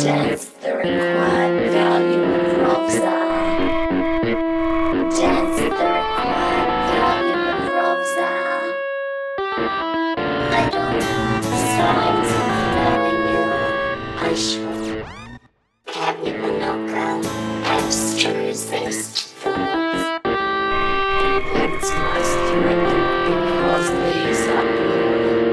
Dance the required value of Robza. Dance the required value of Robza. I don't have signs of knowing you. I should. Cabby Manoka, abstruse thoughts. It's most threatening because these are blue.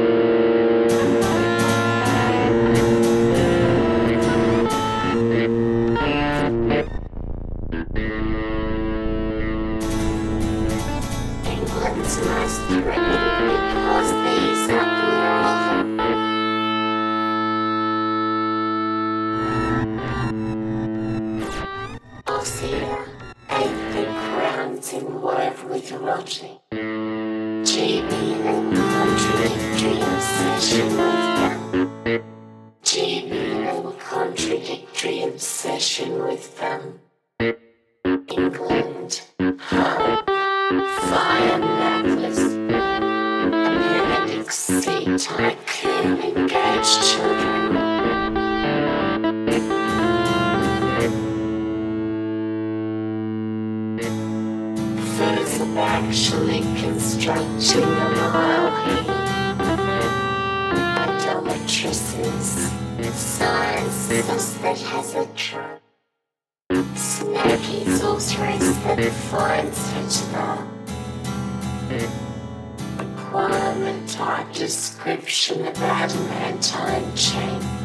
England's most threatening because these are blue. Ossia, eighth crowns in word with erotic. GB and contradictory obsession with them. GB and contradictory obsession with them. England, hope, fire necklace, appendix C tycoon, engaged children. First of actually constructing a mile heat. Idolatresses, sciences that has a truck. Snaky sorceress that finds Hitler. Requirement type description of adamantine chain.